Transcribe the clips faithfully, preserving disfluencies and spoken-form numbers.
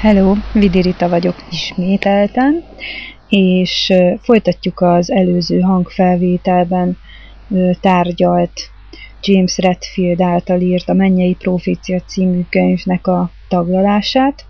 Hello, Vidi Rita vagyok ismételten, és folytatjuk az előző hangfelvételben tárgyalt James Redfield által írt A mennyei profécia című könyvnek a taglalását,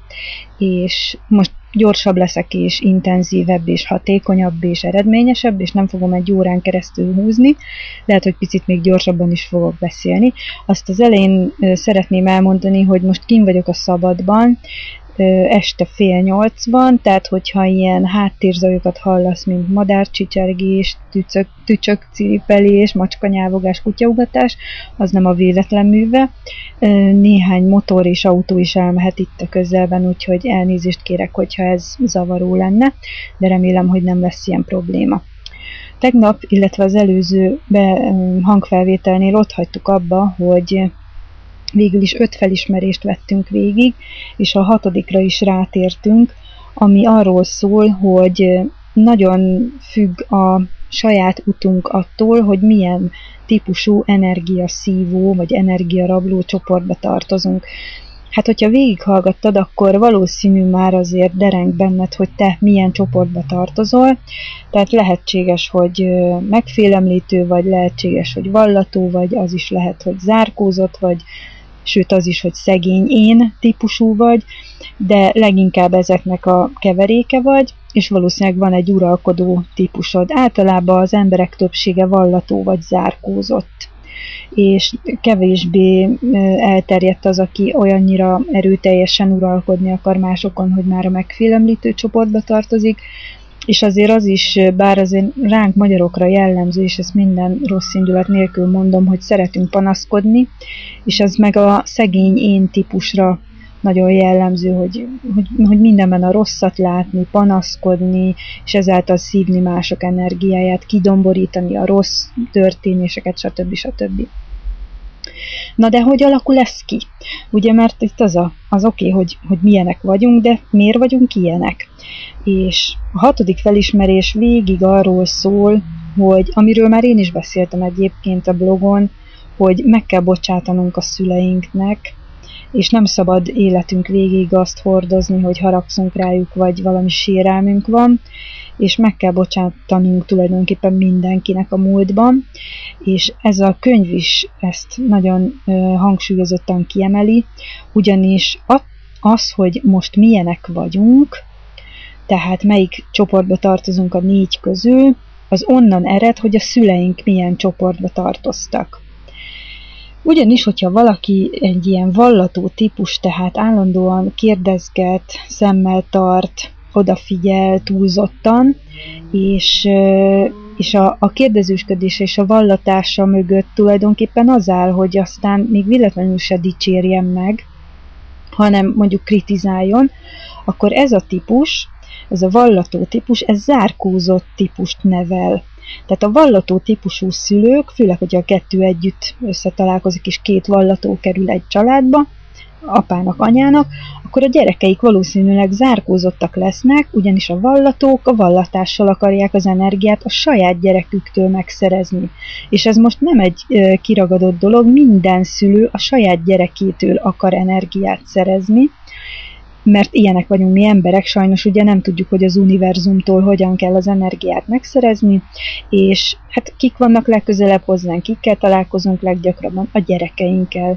és most gyorsabb leszek, és intenzívebb, és hatékonyabb, és eredményesebb, és nem fogom egy órán keresztül húzni, lehet, hogy picit még gyorsabban is fogok beszélni. Azt az elején szeretném elmondani, hogy most kint vagyok a szabadban, este fél nyolcban, tehát hogyha ilyen háttérzajokat hallasz, mint madárcsicsergés, tücsök, tücsök ciripelés, macskanyávogás, kutyaugatás, az nem a véletlen műve. Néhány motor és autó is elmehet itt a közelben, úgyhogy elnézést kérek, hogyha ez zavaró lenne, de remélem, hogy nem lesz ilyen probléma. Tegnap, illetve az előző hangfelvételnél ott hagytuk abba, hogy végül is öt felismerést vettünk végig, és a hatodikra is rátértünk, ami arról szól, hogy nagyon függ a saját utunk attól, hogy milyen típusú energiaszívó vagy energiarabló csoportba tartozunk. Hát, hogyha végighallgattad, akkor valószínű már azért dereng benned, hogy te milyen csoportba tartozol, tehát lehetséges, hogy megfélemlítő, vagy lehetséges, hogy vallató, vagy az is lehet, hogy zárkózott, vagy sőt az is, hogy szegény én típusú vagy, de leginkább ezeknek a keveréke vagy, és valószínűleg van egy uralkodó típusod. Általában az emberek többsége vallató vagy zárkózott, és kevésbé elterjedt az, aki olyannyira erőteljesen uralkodni akar másokon, hogy már a megfélemlítő csoportba tartozik, és azért az is, bár azért ránk magyarokra jellemző, és ezt minden rossz indulat nélkül mondom, hogy szeretünk panaszkodni, és ez meg a szegény én típusra nagyon jellemző, hogy, hogy, hogy mindenben a rosszat látni, panaszkodni, és ezáltal szívni mások energiáját, kidomborítani a rossz történéseket, stb. stb. Na de hogy alakul ez ki? Ugye, mert itt az, a, az oké, okay, hogy, hogy milyenek vagyunk, de miért vagyunk ilyenek? És a hatodik felismerés végig arról szól, hogy amiről már én is beszéltem egyébként a blogon, hogy meg kell bocsátanunk a szüleinknek, és nem szabad életünk végig azt hordozni, hogy haragszunk rájuk, vagy valami sérelmünk van, és meg kell bocsátanunk tulajdonképpen mindenkinek a múltban, és ez a könyv is ezt nagyon hangsúlyozottan kiemeli, ugyanis az, hogy most milyenek vagyunk, tehát melyik csoportba tartozunk a négy közül, az onnan ered, hogy a szüleink milyen csoportba tartoztak. Ugyanis, hogyha valaki egy ilyen vallató típus, tehát állandóan kérdezget, szemmel tart, odafigyel túlzottan, és, és a, a kérdezősködése és a vallatása mögött tulajdonképpen az áll, hogy aztán még véletlenül se dicsérjen meg, hanem mondjuk kritizáljon, akkor ez a típus, ez a vallató típus, ez zárkózott típust nevel. Tehát a vallató típusú szülők, főleg, hogyha a kettő együtt összetalálkozik, és két vallató kerül egy családba, apának, anyának, akkor a gyerekeik valószínűleg zárkózottak lesznek, ugyanis a vallatók a vallatással akarják az energiát a saját gyereküktől megszerezni. És ez most nem egy e, kiragadott dolog, minden szülő a saját gyerekétől akar energiát szerezni, mert ilyenek vagyunk mi emberek, sajnos ugye nem tudjuk, hogy az univerzumtól hogyan kell az energiát megszerezni, és hát kik vannak legközelebb hozzánk, kikkel találkozunk leggyakrabban? A gyerekeinkkel.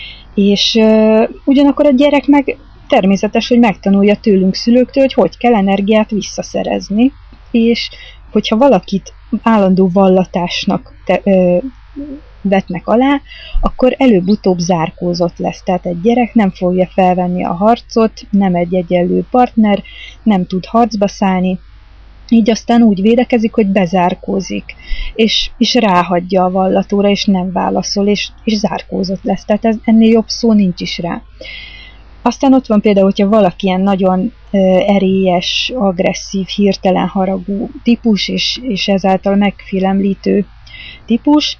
És uh, ugyanakkor a gyerek meg természetes, hogy megtanulja tőlünk szülőktől, hogy hogy kell energiát visszaszerezni, és hogyha valakit állandó vallatásnak te, uh, vetnek alá, akkor előbb-utóbb zárkózott lesz. Tehát egy gyerek nem fogja felvenni a harcot, nem egy egyenlő partner, nem tud harcba szállni, így aztán úgy védekezik, hogy bezárkózik, és, és ráhagyja a vallatóra, és nem válaszol, és, és zárkózott lesz. Tehát ez, ennél jobb szó nincs is rá. Aztán ott van például, hogyha valaki ilyen nagyon erélyes, agresszív, hirtelen haragú típus, és, és ezáltal megfélemlítő típus,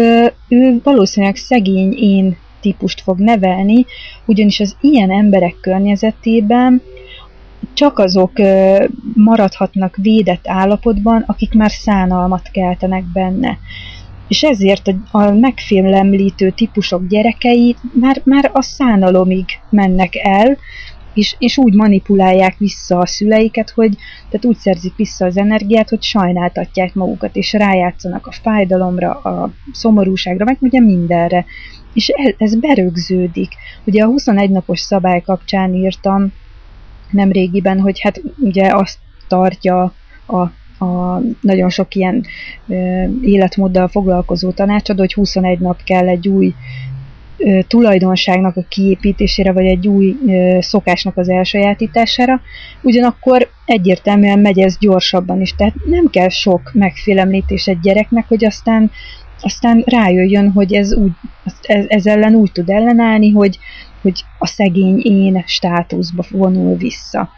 ő valószínűleg szegény én típust fog nevelni, ugyanis az ilyen emberek környezetében csak azok maradhatnak védett állapotban, akik már szánalmat keltenek benne. És ezért a, a megfélemlítő típusok gyerekei már, már a szánalomig mennek el, és, és úgy manipulálják vissza a szüleiket, hogy tehát úgy szerzik vissza az energiát, hogy sajnáltatják magukat, és rájátszanak a fájdalomra, a szomorúságra, meg ugye mindenre. És ez, ez berögződik. Ugye a huszonegy napos szabály kapcsán írtam nemrégiben, hogy hát ugye azt tartja a, a nagyon sok ilyen ö, életmóddal foglalkozó tanácsadó, hogy huszonegy nap kell egy új ö, tulajdonságnak a kiépítésére, vagy egy új ö, szokásnak az elsajátítására. Ugyanakkor egyértelműen megy ez gyorsabban is, tehát nem kell sok megfélemlítés egy gyereknek, hogy aztán aztán rájöjjön, hogy ez, úgy, ez, ez ellen úgy tud ellenállni, hogy, hogy a szegény én státuszba vonul vissza.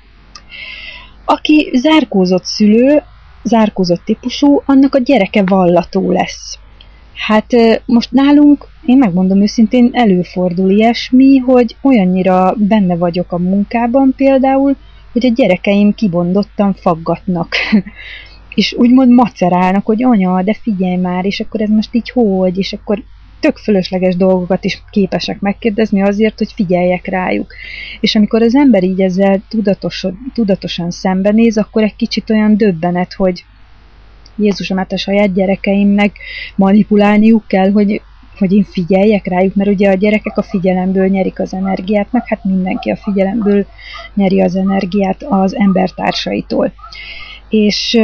Aki zárkózott szülő, zárkózott típusú, annak a gyereke vallató lesz. Hát most nálunk, én megmondom őszintén, előfordul ilyesmi, hogy olyannyira benne vagyok a munkában például, hogy a gyerekeim kibondottan faggatnak. És úgymond macerálnak, hogy anya, de figyelj már, és akkor ez most így hogy, és akkor tök fölösleges dolgokat is képesek megkérdezni azért, hogy figyeljek rájuk. És amikor az ember így ezzel tudatos, tudatosan szembenéz, akkor egy kicsit olyan döbbenet, hogy Jézusom, hát a saját gyerekeimnek manipulálniuk kell, hogy, hogy én figyeljek rájuk, mert ugye a gyerekek a figyelemből nyerik az energiát, meg hát mindenki a figyelemből nyeri az energiát az embertársaitól. És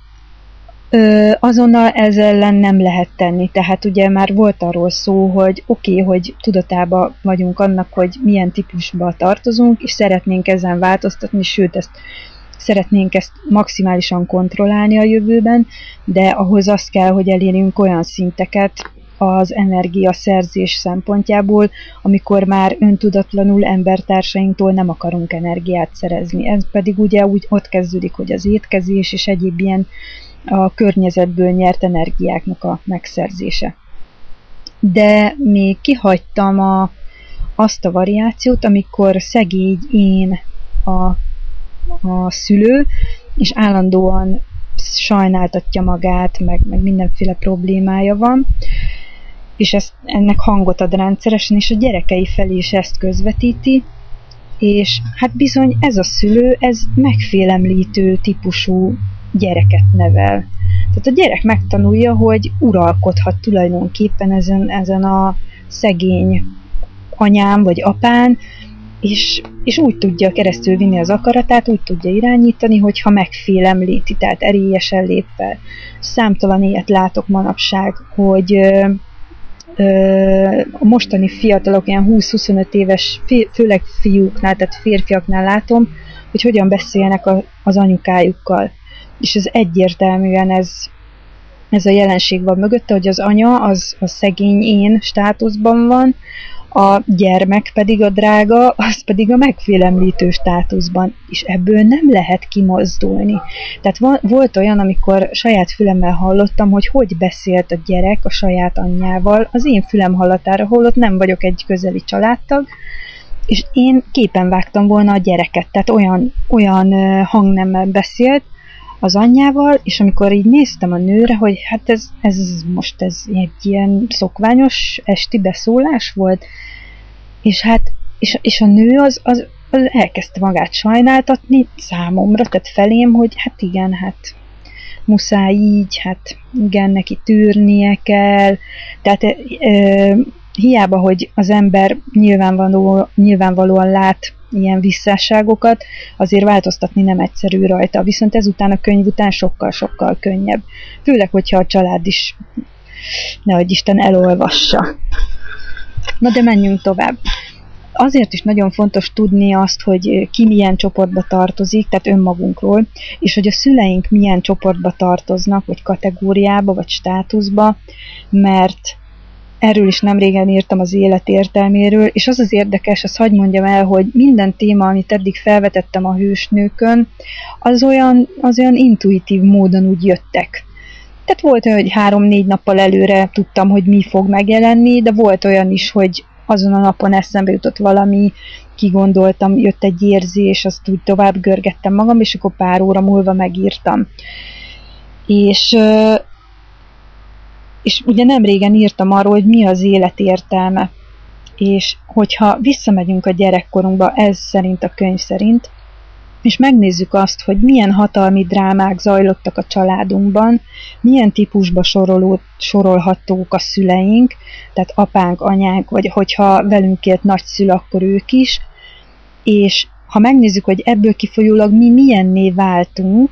Ö, azonnal ez ellen nem lehet tenni, tehát ugye már volt arról szó, hogy oké, okay, hogy tudatában vagyunk annak, hogy milyen típusba tartozunk, és szeretnénk ezen változtatni, sőt, ezt szeretnénk ezt maximálisan kontrollálni a jövőben, de ahhoz azt kell, hogy elérjünk olyan szinteket az energiaszerzés szempontjából, amikor már öntudatlanul embertársainktól nem akarunk energiát szerezni. Ez pedig ugye úgy ott kezdődik, hogy az étkezés és egyéb ilyen a környezetből nyert energiáknak a megszerzése. De még kihagytam a, azt a variációt, amikor szegény én a, a szülő, és állandóan sajnáltatja magát, meg, meg mindenféle problémája van, és ezt, ennek hangot ad rendszeresen, és a gyerekei felé is ezt közvetíti, és hát bizony ez a szülő, ez megfélemlítő típusú gyereket nevel. Tehát a gyerek megtanulja, hogy uralkodhat tulajdonképpen ezen, ezen a szegény anyám vagy apán, és, és úgy tudja keresztül vinni az akaratát, úgy tudja irányítani, hogyha megfélemlíti, tehát erélyesen lép fel. Számtalan ilyet látok manapság, hogy ö, ö, a mostani fiatalok, ilyen húsz-huszonöt éves, főleg fiúknál, tehát férfiaknál látom, hogy hogyan beszélnek a, az anyukájukkal. És ez egyértelműen ez, ez a jelenség van mögötte, hogy az anya az a szegény én státuszban van, a gyermek pedig a drága, az pedig a megfélemlítő státuszban, és ebből nem lehet kimozdulni. Tehát van, volt olyan, amikor saját fülemmel hallottam, hogy hogy beszélt a gyerek a saját anyjával, az én fülem hallatára, holott nem vagyok egy közeli családtag, és én képen vágtam volna a gyereket, tehát olyan, olyan hangnemmel beszélt az anyjával, és amikor így néztem a nőre, hogy hát ez, ez most ez egy ilyen szokványos esti beszólás volt, és hát és, és a nő az, az, az elkezdte magát sajnáltatni számomra, tehát felém, hogy hát igen, hát muszáj így, hát igen, neki tűrnie kell, tehát e, e, hiába, hogy az ember nyilvánvaló, nyilvánvalóan lát ilyen visszásságokat, azért változtatni nem egyszerű rajta. Viszont ezután a könyv után sokkal-sokkal könnyebb. Főleg, hogyha a család is, nehogy Isten, elolvassa. Na de menjünk tovább. Azért is nagyon fontos tudni azt, hogy ki milyen csoportba tartozik, tehát önmagunkról, és hogy a szüleink milyen csoportba tartoznak, vagy kategóriába, vagy státuszba, mert erről is nemrégen írtam az élet értelméről, és az az érdekes, azt hadd mondjam el, hogy minden téma, amit eddig felvetettem a hősnőkön, az olyan, az olyan intuitív módon úgy jöttek. Tehát volt olyan, hogy három-négy nappal előre tudtam, hogy mi fog megjelenni, de volt olyan is, hogy azon a napon eszembe jutott valami, kigondoltam, jött egy érzés, azt úgy tovább görgettem magam, és akkor pár óra múlva megírtam. És... És ugye nem régen írtam arról, hogy mi az élet értelme. És hogyha visszamegyünk a gyerekkorunkba, ez szerint a könyv szerint, és megnézzük azt, hogy milyen hatalmi drámák zajlottak a családunkban, milyen típusba soroló, sorolhatók a szüleink, tehát apánk, anyánk, vagy hogyha velünk élt nagyszül, akkor ők is, és ha megnézzük, hogy ebből kifolyólag mi milyenné váltunk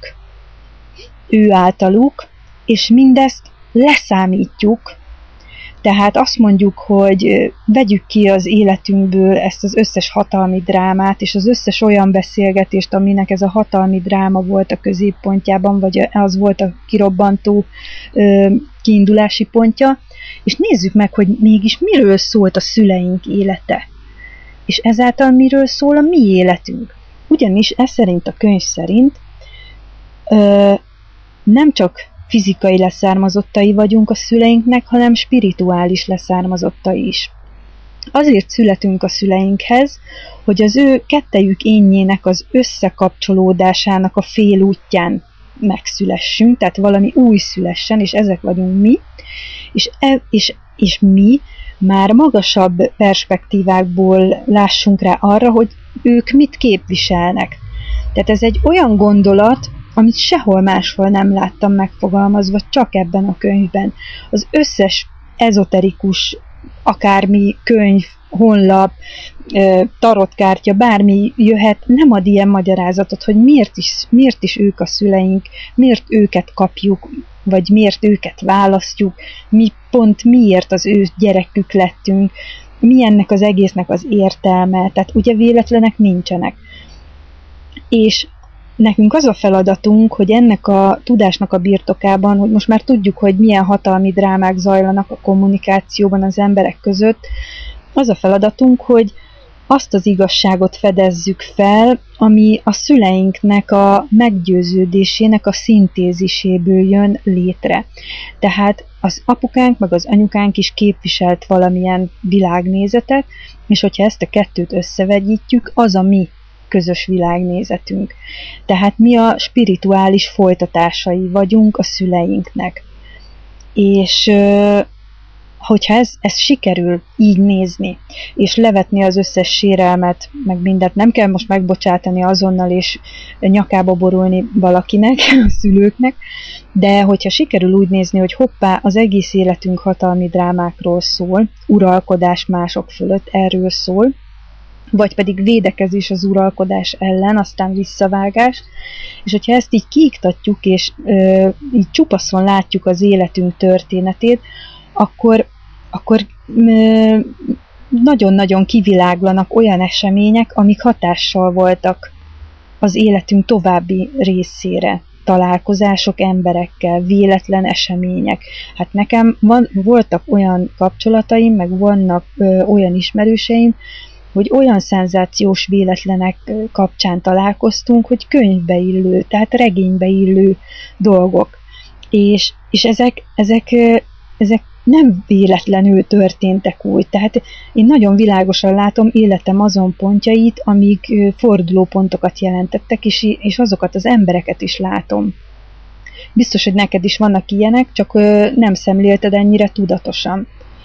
ő általuk, és mindezt leszámítjuk, tehát azt mondjuk, hogy vegyük ki az életünkből ezt az összes hatalmi drámát, és az összes olyan beszélgetést, aminek ez a hatalmi dráma volt a középpontjában, vagy az volt a kirobbantó ö, kiindulási pontja, és nézzük meg, hogy mégis miről szólt a szüleink élete. És ezáltal miről szól a mi életünk. Ugyanis ez szerint a könyv szerint ö, nem csak fizikai leszármazottai vagyunk a szüleinknek, hanem spirituális leszármazottai is. Azért születünk a szüleinkhez, hogy az ő kettejük énjének az összekapcsolódásának a félútján megszülessünk, tehát valami új szülessen, és ezek vagyunk mi, és, e, és, és mi már magasabb perspektívákból lássunk rá arra, hogy ők mit képviselnek. Tehát ez egy olyan gondolat, amit sehol máshol nem láttam megfogalmazva, csak ebben a könyvben. Az összes ezoterikus, akármi könyv, honlap, tarotkártya, bármi jöhet, nem ad ilyen magyarázatot, hogy miért is, miért is ők a szüleink, miért őket kapjuk, vagy miért őket választjuk, mi pont miért az ő gyerekük lettünk, mi ennek az egésznek az értelme, tehát ugye véletlenek nincsenek. És nekünk az a feladatunk, hogy ennek a tudásnak a birtokában, hogy most már tudjuk, hogy milyen hatalmi drámák zajlanak a kommunikációban az emberek között, az a feladatunk, hogy azt az igazságot fedezzük fel, ami a szüleinknek a meggyőződésének a szintéziséből jön létre. Tehát az apukánk meg az anyukánk is képviselt valamilyen világnézetet, és hogyha ezt a kettőt összevegyítjük, az a mi közös világnézetünk. Tehát mi a spirituális folytatásai vagyunk a szüleinknek. És hogyha ez, ez sikerül így nézni, és levetni az összes sérelmet, meg mindent, nem kell most megbocsátani azonnal, és nyakába borulni valakinek, a szülőknek, de hogyha sikerül úgy nézni, hogy hoppá, az egész életünk hatalmi drámákról szól, uralkodás mások fölött, erről szól, vagy pedig védekezés az uralkodás ellen, aztán visszavágás, és hogyha ezt így kiiktatjuk, és ö, így csupaszon látjuk az életünk történetét, akkor, akkor ö, nagyon-nagyon kiviláglanak olyan események, amik hatással voltak az életünk további részére. Találkozások emberekkel, véletlen események. Hát nekem van, voltak olyan kapcsolataim, meg vannak ö, olyan ismerőseim, hogy olyan szenzációs véletlenek kapcsán találkoztunk, hogy könyvbe illő, tehát regénybe illő dolgok. És, és ezek, ezek, ezek nem véletlenül történtek úgy. Tehát én nagyon világosan látom életem azon pontjait, amik fordulópontokat jelentettek, és, és azokat az embereket is látom. Biztos, hogy neked is vannak ilyenek, csak nem szemlélted ennyire tudatosan.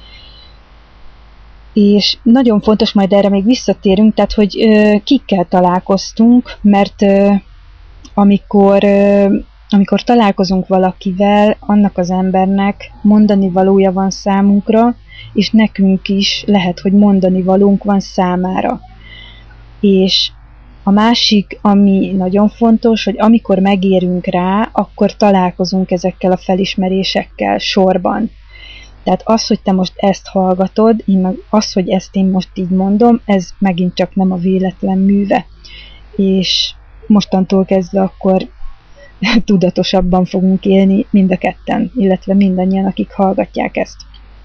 És nagyon fontos, majd erre még visszatérünk, tehát, hogy ö, kikkel találkoztunk, mert ö, amikor, ö, amikor találkozunk valakivel, annak az embernek mondani valója van számunkra, és nekünk is lehet, hogy mondani valónk van számára. És a másik, ami nagyon fontos, hogy amikor megérünk rá, akkor találkozunk ezekkel a felismerésekkel sorban. Tehát az, hogy te most ezt hallgatod, én meg az, hogy ezt én most így mondom, ez megint csak nem a véletlen műve. És mostantól kezdve akkor tudatosabban fogunk élni mind a ketten, illetve mindannyian, akik hallgatják ezt.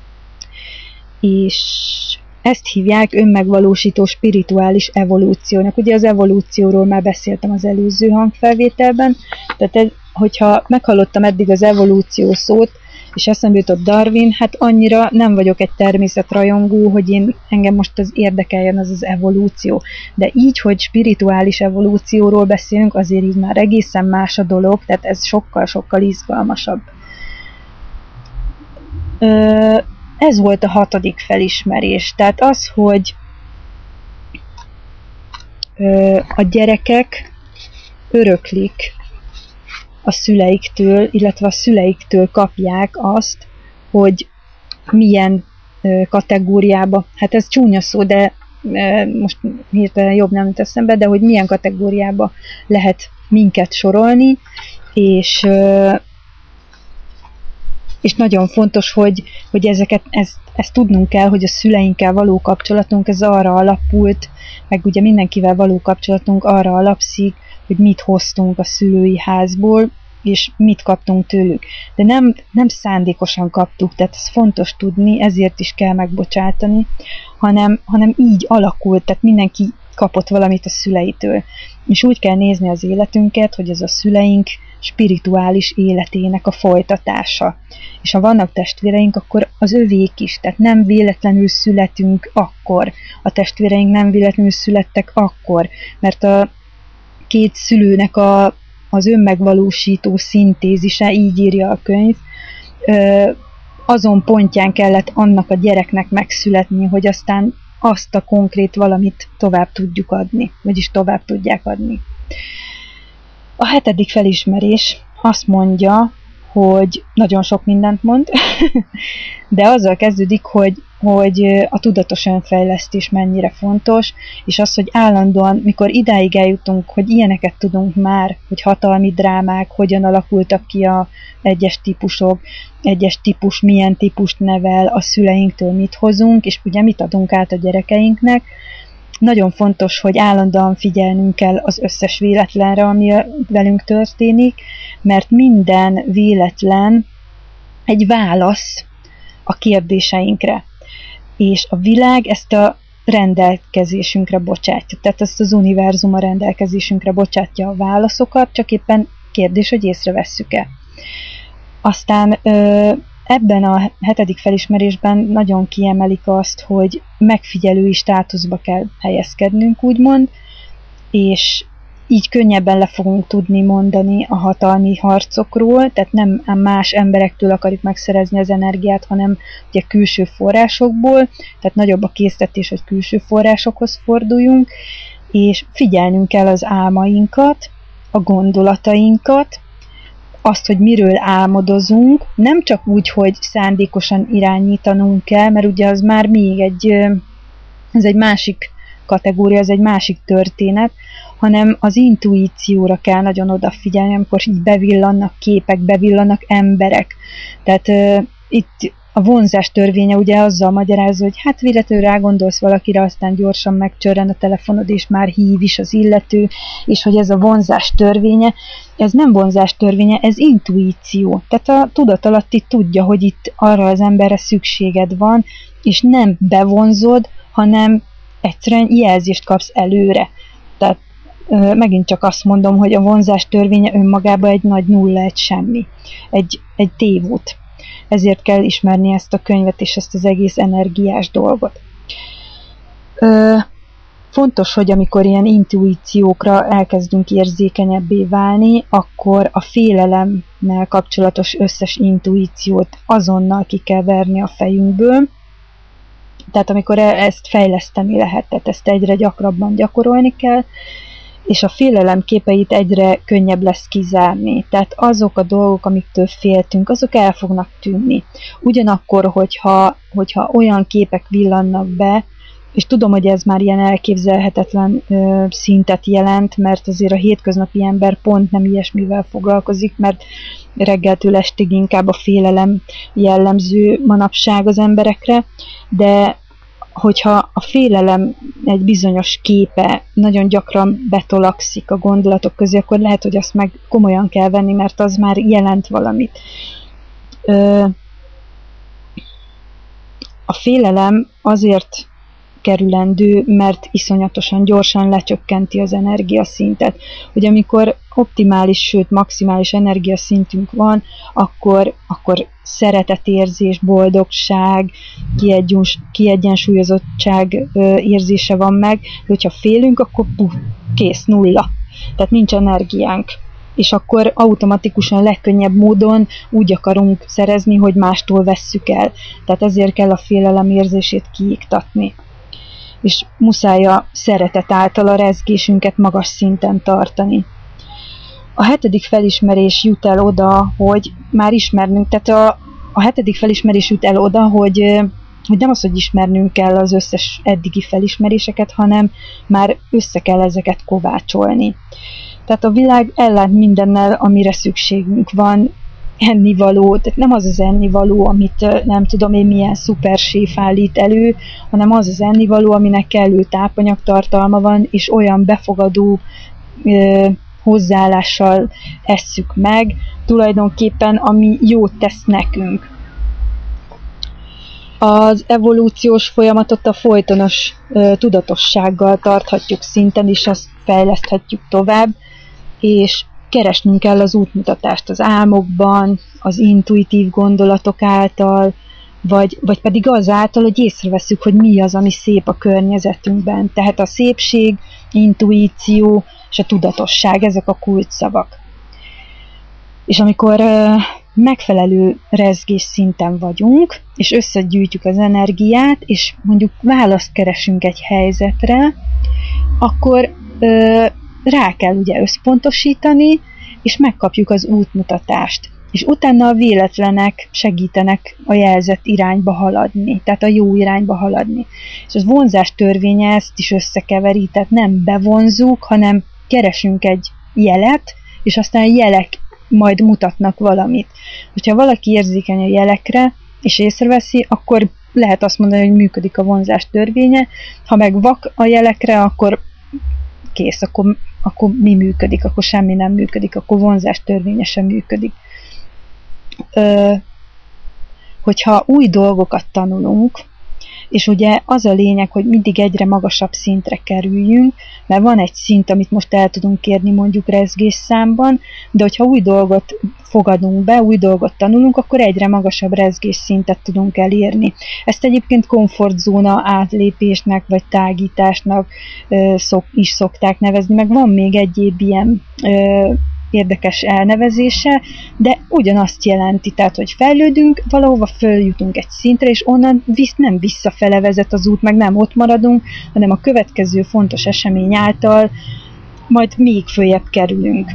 És ezt hívják önmegvalósító spirituális evolúciónak. Ugye az evolúcióról már beszéltem az előző hangfelvételben, tehát ez, hogyha meghallottam eddig az evolúció szót, és eszembe jutott Darwin, hát annyira nem vagyok egy természetrajongó, hogy én engem most az érdekeljen az az evolúció. De így, hogy spirituális evolúcióról beszélünk, azért így már egészen más a dolog, tehát ez sokkal-sokkal izgalmasabb. ez volt a hatodik felismerés. Tehát az, hogy ö, a gyerekek öröklik a szüleiktől, illetve a szüleiktől kapják azt, hogy milyen ö, kategóriába, hát ez csúnya szó, de ö, most hirtelen jobb nem jut eszembe, de hogy milyen kategóriába lehet minket sorolni, és ö, és nagyon fontos, hogy, hogy ezeket, ezt, ezt tudnunk kell, hogy a szüleinkkel való kapcsolatunk ez arra alapult, meg ugye mindenkivel való kapcsolatunk arra alapszik, hogy mit hoztunk a szülői házból, és mit kaptunk tőlük. De nem, nem szándékosan kaptuk, tehát ez fontos tudni, ezért is kell megbocsátani, hanem, hanem így alakult, tehát mindenki kapott valamit a szüleitől. És úgy kell nézni az életünket, hogy ez a szüleink spirituális életének a folytatása. És ha vannak testvéreink, akkor az övék is, tehát nem véletlenül születünk akkor. A testvéreink nem véletlenül születtek akkor, mert a két szülőnek a, az önmegvalósító szintézise, így írja a könyv, azon pontján kellett annak a gyereknek megszületni, hogy aztán azt a konkrét valamit tovább tudjuk adni, vagyis tovább tudják adni. A hetedik felismerés azt mondja, hogy nagyon sok mindent mond, de azzal kezdődik, hogy, hogy a tudatos önfejlesztés mennyire fontos, és az, hogy állandóan, mikor idáig eljutunk, hogy ilyeneket tudunk már, hogy hatalmi drámák, hogyan alakultak ki a egyes típusok, egyes típus milyen típust nevel, a szüleinktől mit hozunk, és ugye mit adunk át a gyerekeinknek. Nagyon fontos, hogy állandóan figyelnünk kell az összes véletlenre, ami velünk történik, mert minden véletlen egy válasz a kérdéseinkre. És a világ ezt a rendelkezésünkre bocsátja. Tehát ezt az univerzum a rendelkezésünkre bocsátja a válaszokat, csak éppen kérdés, hogy észrevesszük-e. Aztán ebben a hetedik felismerésben nagyon kiemelik azt, hogy megfigyelői státuszba kell helyezkednünk, úgymond, és így könnyebben le fogunk tudni mondani a hatalmi harcokról, tehát nem más emberektől akarjuk megszerezni az energiát, hanem ugye külső forrásokból, tehát nagyobb a késztetés, hogy külső forrásokhoz forduljunk, és figyelnünk kell az álmainkat, a gondolatainkat, azt, hogy miről álmodozunk, nem csak úgy, hogy szándékosan irányítanunk kell, mert ugye az már még egy, ez egy másik kategória, ez egy másik történet, hanem az intuícióra kell nagyon odafigyelni, amikor így bevillannak képek, bevillannak emberek. Tehát uh, itt a vonzás törvénye ugye azzal magyarázza, hogy hát véletlenül rágondolsz valakire, aztán gyorsan megcsörren a telefonod, és már hív is az illető, és hogy ez a vonzás törvénye, ez nem vonzás törvénye, ez intuíció. Tehát a tudatalatti tudja, hogy itt arra az emberre szükséged van, és nem bevonzod, hanem egyszerűen jelzést kapsz előre. Tehát ö, megint csak azt mondom, hogy a vonzás törvénye önmagában egy nagy nulla, egy semmi, egy, egy tévút. Ezért kell ismerni ezt a könyvet és ezt az egész energiás dolgot. Ö, fontos, hogy amikor ilyen intuíciókra elkezdünk érzékenyebbé válni, akkor a félelemmel kapcsolatos összes intuíciót azonnal ki kell verni a fejünkből. Tehát amikor ezt fejleszteni lehet, tehát ezt egyre gyakrabban gyakorolni kell, és a félelem képeit egyre könnyebb lesz kizárni. Tehát azok a dolgok, amiktől féltünk, azok el fognak tűnni. Ugyanakkor, hogyha, hogyha olyan képek villannak be, és tudom, hogy ez már ilyen elképzelhetetlen ö, szintet jelent, mert azért a hétköznapi ember pont nem ilyesmivel foglalkozik, mert reggeltől estig inkább a félelem jellemző manapság az emberekre, de hogyha a félelem egy bizonyos képe nagyon gyakran betolakszik a gondolatok közé, akkor lehet, hogy azt meg komolyan kell venni, mert az már jelent valamit. Ö, a félelem azért kerülendő, mert iszonyatosan gyorsan lecsökkenti az energiaszintet. Hogy amikor optimális, sőt maximális energiaszintünk van, akkor, akkor szeretetérzés, boldogság, kiegyens, kiegyensúlyozottság érzése van meg, de hogyha félünk, akkor puh, kész, nulla. Tehát nincs energiánk. és akkor automatikusan legkönnyebb módon úgy akarunk szerezni, hogy mástól vesszük el. Tehát ezért kell a félelem érzését kiiktatni. És muszáj a szeretet által a rezgésünket magas szinten tartani. A hetedik felismerés jut el oda, hogy már ismernünk, tehát a, a hetedik felismerés jut el oda, hogy, hogy nem az, hogy ismernünk kell az összes eddigi felismeréseket, hanem már össze kell ezeket kovácsolni. Tehát a világ ellát mindennel, amire szükségünk van, ennivaló, tehát nem az az ennivaló, amit nem tudom én milyen szuper séf állít elő, hanem az az ennivaló, aminek kellő tápanyagtartalma van, és olyan befogadó ö, hozzáállással esszük meg, tulajdonképpen ami jót tesz nekünk. Az evolúciós folyamatot a folytonos ö, tudatossággal tarthatjuk szinten, és azt fejleszthetjük tovább, és keresnünk kell az útmutatást az álmokban, az intuitív gondolatok által, vagy, vagy pedig azáltal, hogy észreveszünk, hogy mi az, ami szép a környezetünkben. Tehát a szépség, intuíció és a tudatosság, ezek a kulcsszavak. És amikor uh, megfelelő rezgés szinten vagyunk, és összegyűjtjük az energiát, és mondjuk választ keresünk egy helyzetre, akkor uh, rá kell ugye összpontosítani, és megkapjuk az útmutatást. És utána a véletlenek segítenek a jelzett irányba haladni, tehát a jó irányba haladni. És az vonzás törvénye ezt is összekeveri, tehát nem bevonzuk, hanem keresünk egy jelet, és aztán a jelek majd mutatnak valamit. Hogyha valaki érzékeny a jelekre, és észreveszi, akkor lehet azt mondani, hogy működik a vonzás törvénye. Ha meg vak a jelekre, akkor kész, akkor, akkor mi működik, akkor semmi nem működik, akkor vonzás törvénye sem működik. Ö, hogyha új dolgokat tanulunk, és ugye az a lényeg, hogy mindig egyre magasabb szintre kerüljünk, mert van egy szint, amit most el tudunk kérni mondjuk rezgésszámban, de hogyha új dolgot fogadunk be, új dolgot tanulunk, akkor egyre magasabb rezgésszintet tudunk elérni. Ezt egyébként komfortzóna átlépésnek, vagy tágításnak ö, szok, is szokták nevezni, meg van még egyéb ilyen ö, érdekes elnevezése, de ugyanazt jelenti, tehát, hogy fejlődünk, valahova följutunk egy szintre, és onnan visz, nem visszafele vezet az út, meg nem ott maradunk, hanem a következő fontos esemény által majd még följebb kerülünk.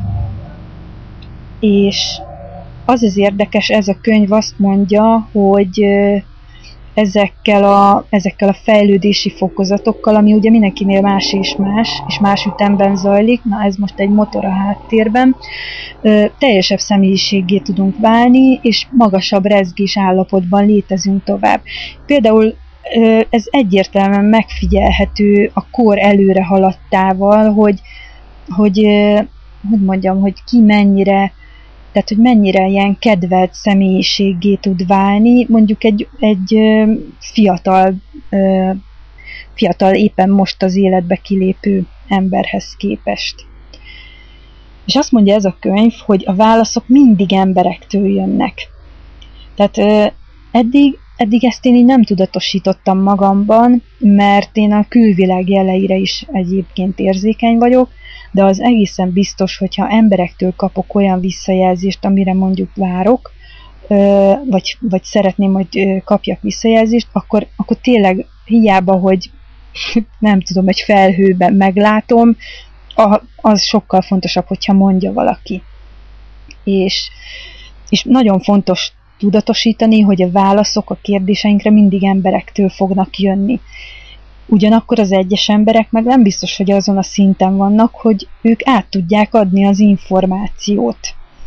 És az az érdekes, ez a könyv azt mondja, hogy ezekkel a, ezekkel a fejlődési fokozatokkal, ami ugye mindenkinél más és más, és más ütemben zajlik, na ez most egy motor a háttérben, ö, teljesebb személyiséggé tudunk válni, és magasabb rezgés állapotban létezünk tovább. Például ö, ez egyértelműen megfigyelhető a kor előre haladtával, hogy, hogy, ö, hogy mondjam, hogy ki mennyire, tehát, hogy mennyire ilyen kedvelt személyiséggé tud válni, mondjuk egy, egy fiatal, fiatal, éppen most az életbe kilépő emberhez képest. És azt mondja ez a könyv, hogy a válaszok mindig emberektől jönnek. Tehát eddig, eddig ezt én így nem tudatosítottam magamban, mert én a külvilág jeleire is egyébként érzékeny vagyok, de az egészen biztos, hogyha emberektől kapok olyan visszajelzést, amire mondjuk várok, vagy, vagy szeretném, hogy kapjak visszajelzést, akkor, akkor tényleg hiába, hogy nem tudom, egy felhőben meglátom, az sokkal fontosabb, hogyha mondja valaki. És, és nagyon fontos tudatosítani, hogy a válaszok a kérdéseinkre mindig emberektől fognak jönni. Ugyanakkor az egyes emberek meg nem biztos, hogy azon a szinten vannak, hogy ők át tudják adni az információt.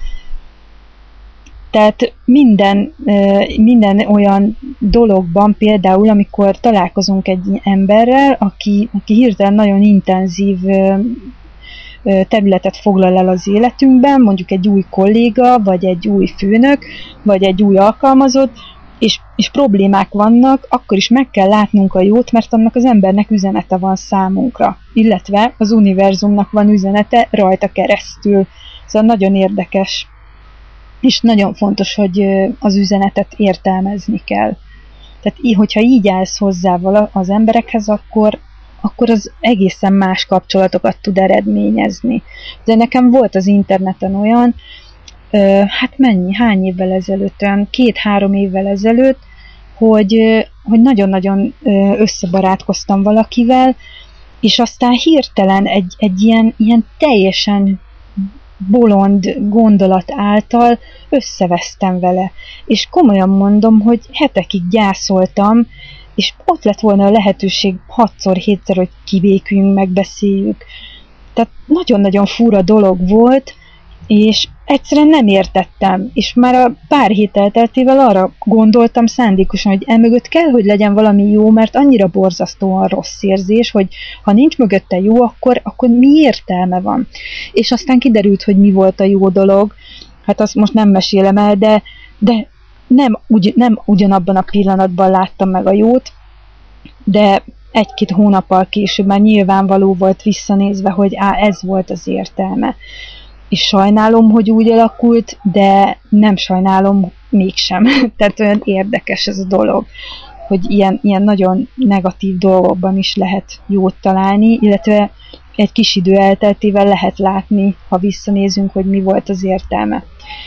Tehát minden, minden olyan dologban, például amikor találkozunk egy emberrel, aki, aki hirtelen nagyon intenzív területet foglal el az életünkben, mondjuk egy új kolléga, vagy egy új főnök, vagy egy új alkalmazott, és, és problémák vannak, akkor is meg kell látnunk a jót, mert annak az embernek üzenete van számunkra, illetve az univerzumnak van üzenete rajta keresztül. Szóval nagyon érdekes, és nagyon fontos, hogy az üzenetet értelmezni kell. Tehát, hogyha így állsz hozzá az emberekhez, akkor, akkor az egészen más kapcsolatokat tud eredményezni. De nekem volt az interneten olyan, hát mennyi, hány évvel ezelőtt, olyan két-három évvel ezelőtt, hogy, hogy nagyon-nagyon összebarátkoztam valakivel, és aztán hirtelen egy, egy ilyen, ilyen teljesen bolond gondolat által összevesztem vele. És komolyan mondom, hogy hetekig gyászoltam, és ott lett volna a lehetőség hatszor-hétszer, hogy kibéküljünk, megbeszéljük. Tehát nagyon-nagyon fura dolog volt, és egyszerűen nem értettem, és már a pár hét elteltével arra gondoltam szándékosan, hogy emögött kell, hogy legyen valami jó, mert annyira borzasztóan rossz érzés, hogy ha nincs mögötte jó, akkor, akkor mi értelme van. És aztán kiderült, hogy mi volt a jó dolog, hát azt most nem mesélem el, de, de nem, ugy, nem ugyanabban a pillanatban láttam meg a jót, de egy-két hónappal később már nyilvánvaló volt visszanézve, hogy á, ez volt az értelme. És sajnálom, hogy úgy alakult, de nem sajnálom mégsem. Tehát olyan érdekes ez a dolog, hogy ilyen, ilyen nagyon negatív dolgokban is lehet jót találni, illetve egy kis idő elteltével lehet látni, ha visszanézünk, hogy mi volt az értelme.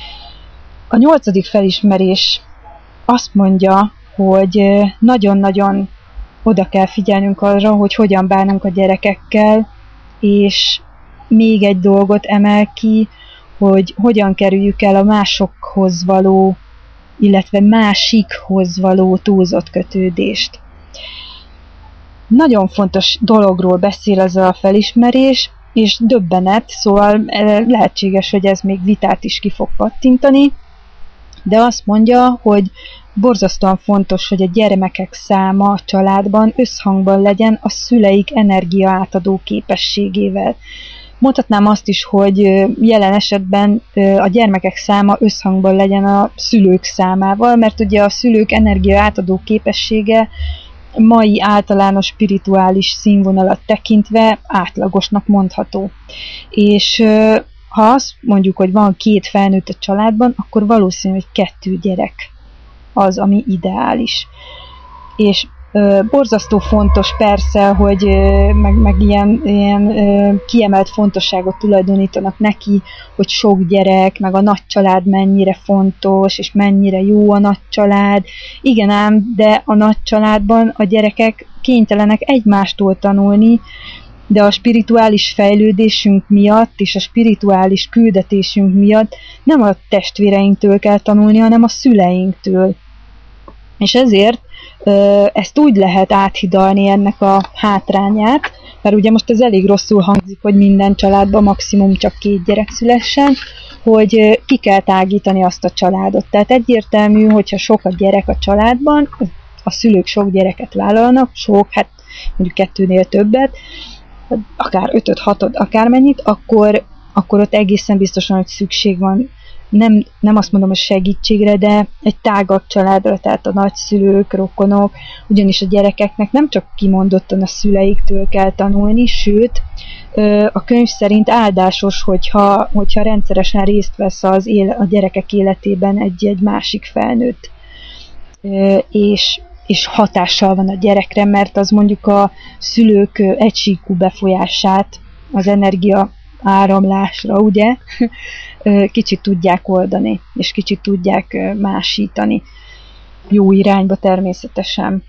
A nyolcadik felismerés azt mondja, hogy nagyon-nagyon oda kell figyelnünk arra, hogy hogyan bánunk a gyerekekkel, és még egy dolgot emel ki, hogy hogyan kerüljük el a másokhoz való, illetve másikhoz való túlzott kötődést. Nagyon fontos dologról beszél ez a felismerés, és döbbenet, szóval lehetséges, hogy ez még vitát is ki fog pattintani, de azt mondja, hogy borzasztóan fontos, hogy a gyermekek száma a családban összhangban legyen a szüleik energia átadó képességével. Mondhatnám azt is, hogy jelen esetben a gyermekek száma összhangban legyen a szülők számával, mert ugye a szülők energia átadó képessége mai általános spirituális színvonalat tekintve átlagosnak mondható. És ha azt mondjuk, hogy van két felnőtt a családban, akkor valószínű, hogy kettő gyerek az, ami ideális. És ö, borzasztó fontos persze, hogy ö, meg, meg ilyen, ilyen ö, kiemelt fontosságot tulajdonítanak neki, hogy sok gyerek, meg a nagy család mennyire fontos, és mennyire jó a nagy család. Igen ám, de a nagy családban a gyerekek kénytelenek egymástól tanulni, de a spirituális fejlődésünk miatt és a spirituális küldetésünk miatt nem a testvéreinktől kell tanulni, hanem a szüleinktől. És ezért ezt úgy lehet áthidalni ennek a hátrányát, mert ugye most ez elég rosszul hangzik, hogy minden családban maximum csak két gyerek szülessen, hogy ki kell tágítani azt a családot. Tehát egyértelmű, hogyha sok a gyerek a családban, a szülők sok gyereket vállalnak, sok, hát mondjuk kettőnél többet, akár ötöt, hatod, akármennyit, akkor, akkor ott egészen biztosan, hogy szükség van, nem, nem azt mondom, hogy segítségre, de egy tágabb családra, tehát a nagyszülők, rokonok, ugyanis a gyerekeknek nem csak kimondottan a szüleiktől kell tanulni, sőt, a könyv szerint áldásos, hogyha, hogyha rendszeresen részt vesz az éle, a gyerekek életében egy-egy másik felnőtt. És és hatással van a gyerekre, mert az mondjuk a szülők egysíkú befolyását az energia áramlásra, ugye, kicsit tudják oldani, és kicsit tudják másítani. Jó irányba természetesen.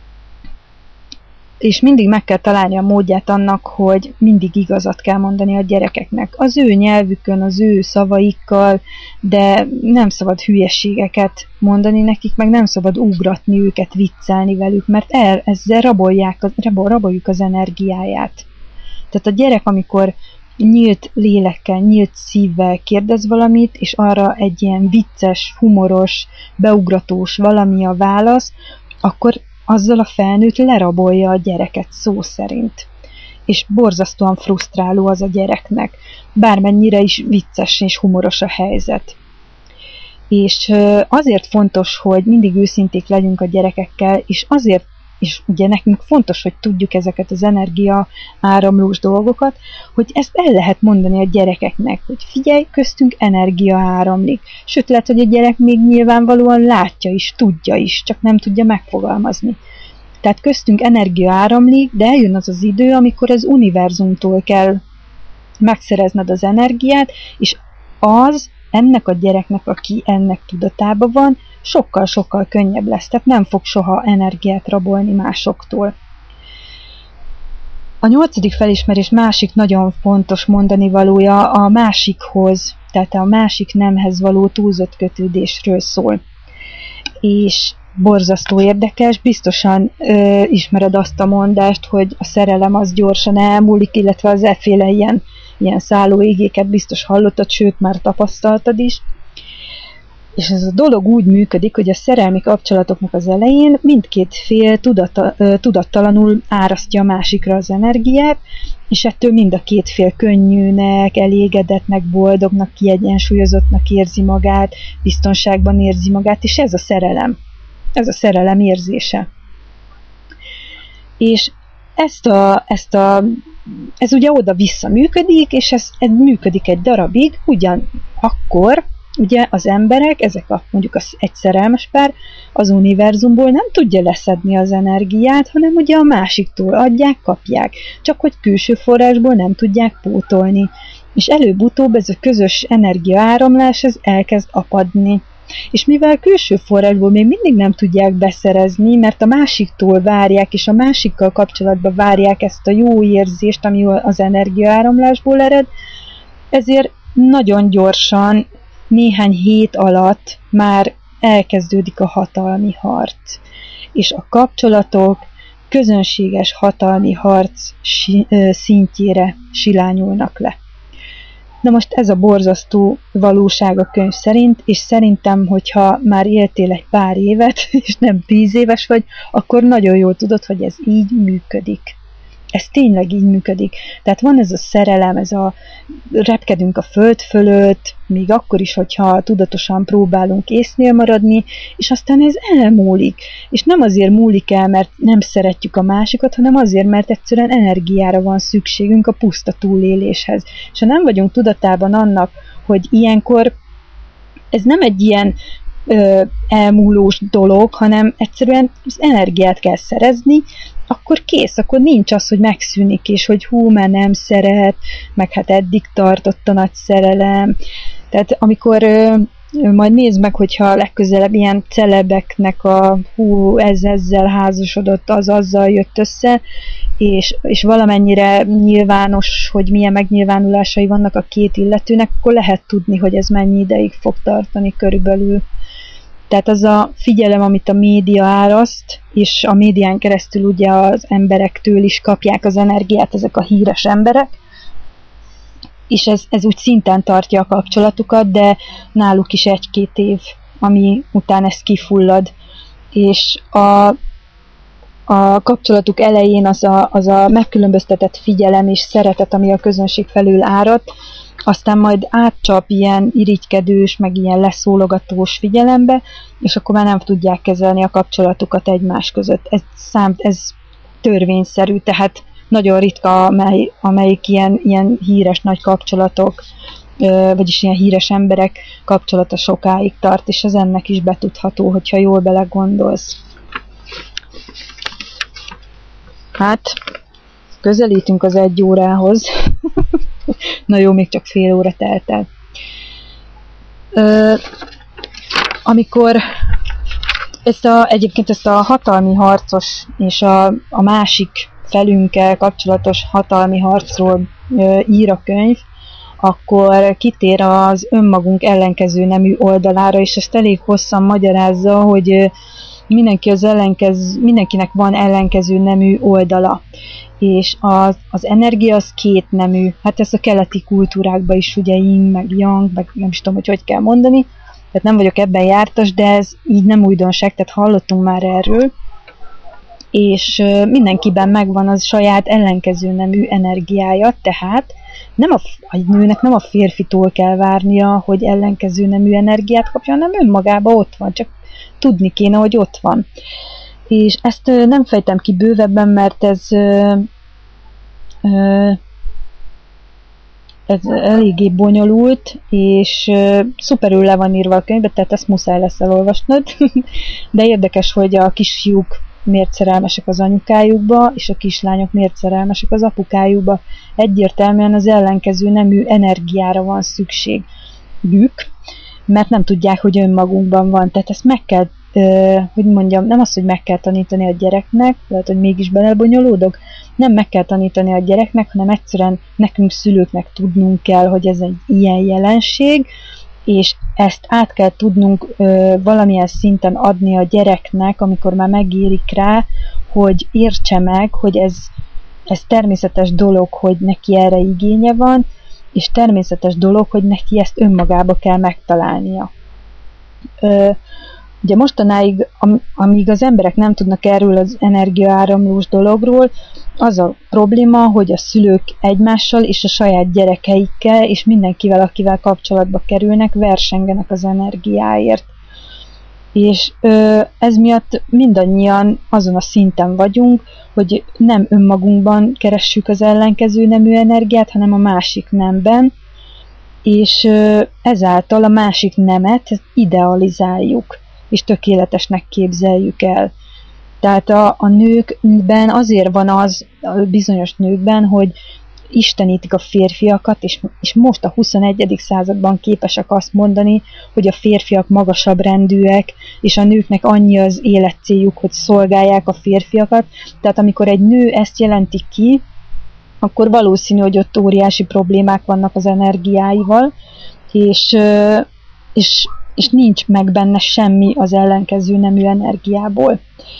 És mindig meg kell találni a módját annak, hogy mindig igazat kell mondani a gyerekeknek. Az ő nyelvükön, az ő szavaikkal, de nem szabad hülyeségeket mondani nekik, meg nem szabad ugratni őket, viccelni velük, mert el, ezzel rabolják, raboljuk az energiáját. Tehát a gyerek, amikor nyílt lélekkel, nyílt szívvel kérdez valamit, és arra egy ilyen vicces, humoros, beugratós valami a válasz, akkor azzal a felnőtt lerabolja a gyereket szó szerint. És borzasztóan frusztráló az a gyereknek, bármennyire is vicces és humoros a helyzet. És azért fontos, hogy mindig őszinték legyünk a gyerekekkel, és azért, és ugye nekünk fontos, hogy tudjuk ezeket az energia áramlós dolgokat, hogy ezt el lehet mondani a gyerekeknek, hogy figyelj, köztünk energia áramlik. Sőt, lehet, hogy a gyerek még nyilvánvalóan látja is, tudja is, csak nem tudja megfogalmazni. Tehát köztünk energia áramlik, de eljön az az idő, amikor az univerzumtól kell megszerezned az energiát, és az ennek a gyereknek, aki ennek tudatában van, sokkal-sokkal könnyebb lesz, tehát nem fog soha energiát rabolni másoktól. A nyolcadik felismerés másik nagyon fontos mondani valója a másikhoz, tehát a másik nemhez való túlzott kötődésről szól. És borzasztó érdekes, biztosan ö, ismered azt a mondást, hogy a szerelem az gyorsan elmúlik, illetve az efféle ilyen, ilyen szállóigéket biztos hallottad, sőt már tapasztaltad is. És ez a dolog úgy működik, hogy a szerelmi kapcsolatoknak az elején mindkét fél tudata, tudattalanul árasztja a másikra az energiát, és ettől mind a két fél könnyűnek, elégedetnek, boldognak, kiegyensúlyozottnak érzi magát, biztonságban érzi magát, és ez a szerelem. Ez a szerelem érzése. És ezt a, ezt a, ez ugye oda-vissza működik, és ez, ez működik egy darabig, ugyanakkor ugye az emberek, ezek a, mondjuk az egy szerelmes pár, az univerzumból nem tudja leszedni az energiát, hanem ugye a másiktól adják, kapják, csak hogy külső forrásból nem tudják pótolni. És előbb-utóbb ez a közös energiaáramlás ez elkezd apadni. És mivel külső forrásból még mindig nem tudják beszerezni, mert a másiktól várják, és a másikkal kapcsolatban várják ezt a jó érzést, ami az energiaáramlásból ered, ezért nagyon gyorsan, néhány hét alatt már elkezdődik a hatalmi harc. És a kapcsolatok közönséges hatalmi harc szintjére silányulnak le. Na most ez a borzasztó valóság a könyv szerint, és szerintem, hogyha már éltél egy pár évet, és nem tíz éves vagy, akkor nagyon jól tudod, hogy ez így működik. Ez tényleg így működik. Tehát van ez a szerelem, ez a repkedünk a föld fölött, még akkor is, hogyha tudatosan próbálunk észnél maradni, és aztán ez elmúlik. És nem azért múlik el, mert nem szeretjük a másikat, hanem azért, mert egyszerűen energiára van szükségünk a puszta túléléshez. És ha nem vagyunk tudatában annak, hogy ilyenkor ez nem egy ilyen ö, elmúlós dolog, hanem egyszerűen az energiát kell szerezni, akkor kész, akkor nincs az, hogy megszűnik, és hogy hú, már nem szeret, meg hát eddig tartott a nagy szerelem. Tehát amikor ö, majd nézd meg, hogyha legközelebb ilyen celebeknek a hú, ez ezzel házasodott, az azzal jött össze, és, és valamennyire nyilvános, hogy milyen megnyilvánulásai vannak a két illetőnek, akkor lehet tudni, hogy ez mennyi ideig fog tartani körülbelül. Tehát az a figyelem, amit a média áraszt, és a médián keresztül ugye az emberektől is kapják az energiát ezek a híres emberek, és ez, ez úgy szinten tartja a kapcsolatukat, de náluk is egy-két év, ami után ez kifullad. És a, a kapcsolatuk elején az a, az a megkülönböztetett figyelem és szeretet, ami a közönség felül árad, aztán majd átcsap ilyen irigykedős, meg ilyen leszólogatós figyelembe, és akkor már nem tudják kezelni a kapcsolatukat egymás között. Ez, szám, ez törvényszerű, tehát nagyon ritka, amely, amelyik ilyen, ilyen híres nagy kapcsolatok, vagyis ilyen híres emberek kapcsolata sokáig tart, és ez ennek is betudható, hogyha jól belegondolsz. Hát, közelítünk az egy órához. Na jó, még csak fél óra telt el. Ö, amikor ezt a, egyébként ezt a hatalmi harcos és a, a másik felünkkel kapcsolatos hatalmi harcról ö, ír a könyv, akkor kitér az önmagunk ellenkező nemű oldalára, és ezt elég hosszan magyarázza, hogy mindenki az ellenkez, mindenkinek van ellenkező nemű oldala. És az, az energia az két nemű. Hát ez a keleti kultúrákban is ugye yin, meg yang, meg nem is tudom, hogy hogy kell mondani. Tehát nem vagyok ebben jártas, de ez így nem újdonság, tehát hallottunk már erről. És mindenkiben megvan az saját ellenkező nemű energiája, tehát nem a, a nőnek nem a férfitól kell várnia, hogy ellenkező nemű energiát kapja, hanem önmagában ott van, csak tudni kéne, hogy ott van. És ezt nem fejtem ki bővebben, mert ez, ez eléggé bonyolult, és szuperül le van írva a könyvbe, tehát ezt muszáj lesz elolvasnod. De érdekes, hogy a kisfiúk miért szerelmesek az anyukájukba, és a kislányok miért szerelmesek az apukájukba. Egyértelműen az ellenkező nemű energiára van szükségük, mert nem tudják, hogy önmagunkban van. Tehát ezt meg kell, hogy mondjam, nem az, hogy meg kell tanítani a gyereknek, lehet, hogy mégis belebonyolódok, nem meg kell tanítani a gyereknek, hanem egyszerűen nekünk szülőknek tudnunk kell, hogy ez egy ilyen jelenség, és ezt át kell tudnunk ö, valamilyen szinten adni a gyereknek, amikor már megérik rá, hogy értse meg, hogy ez, ez természetes dolog, hogy neki erre igénye van, és természetes dolog, hogy neki ezt önmagába kell megtalálnia. Ö, ugye mostanáig, am, amíg az emberek nem tudnak erről az energiaáramlós dologról, az a probléma, hogy a szülők egymással és a saját gyerekeikkel és mindenkivel, akivel kapcsolatba kerülnek, versengenek az energiáért. És ö, ez miatt mindannyian azon a szinten vagyunk, hogy nem önmagunkban keressük az ellenkező nemű energiát, hanem a másik nemben, és ö, ezáltal a másik nemet idealizáljuk, és tökéletesnek képzeljük el. Tehát a, a nőkben azért van az, a bizonyos nőkben, hogy istenítik a férfiakat, és, és most a huszonegyedik században képesek azt mondani, hogy a férfiak magasabb rendűek, és a nőknek annyi az életcéljuk, hogy szolgálják a férfiakat. Tehát amikor egy nő ezt jelenti ki, akkor valószínű, hogy ott óriási problémák vannak az energiáival, és, és, és nincs meg benne semmi az ellenkező nemű energiából.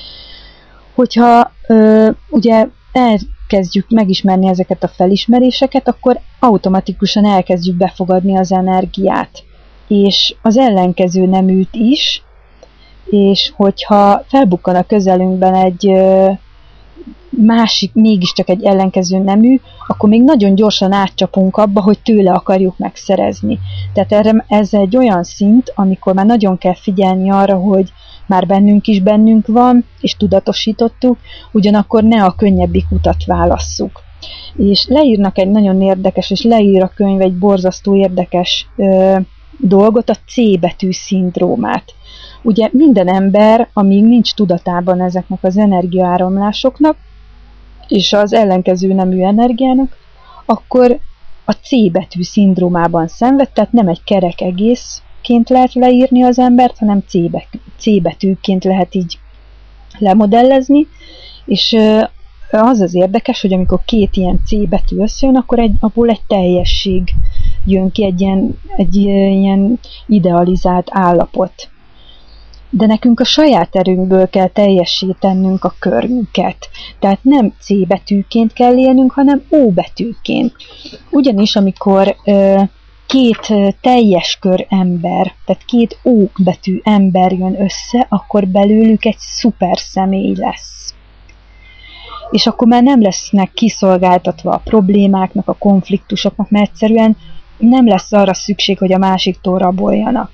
Hogyha ö, ugye elkezdjük megismerni ezeket a felismeréseket, akkor automatikusan elkezdjük befogadni az energiát, és az ellenkező neműt is, és hogyha felbukkan a közelünkben egy ö, másik, mégiscsak egy ellenkező nemű, akkor még nagyon gyorsan átcsapunk abba, hogy tőle akarjuk megszerezni. Tehát erre, ez egy olyan szint, amikor már nagyon kell figyelni arra, hogy már bennünk is bennünk van, és tudatosítottuk, ugyanakkor ne a könnyebbik utat válasszuk. És leírnak egy nagyon érdekes, és leír a könyv egy borzasztó érdekes ö, dolgot, a C betű szindrómát. Ugye minden ember, amíg nincs tudatában ezeknek az energiaáramlásoknak, és az ellenkező nemű energiának, akkor a C betű szindrómában szenved, tehát nem egy kerek egészként lehet leírni az embert, hanem C, betű, C betűként lehet így lemodellezni, és az az érdekes, hogy amikor két ilyen C betű összejön, akkor egy, abból egy teljesség jön ki, egy ilyen, egy ilyen idealizált állapot. De nekünk a saját erőnkből kell teljessé tennünk a körünket. Tehát nem C betűként kell élnünk, hanem O betűként. Ugyanis amikor ö, két teljes kör ember, tehát két O betű ember jön össze, akkor belőlük egy szuper személy lesz. És akkor már nem lesznek kiszolgáltatva a problémáknak, a konfliktusoknak, mert egyszerűen nem lesz arra szükség, hogy a másiktól raboljanak.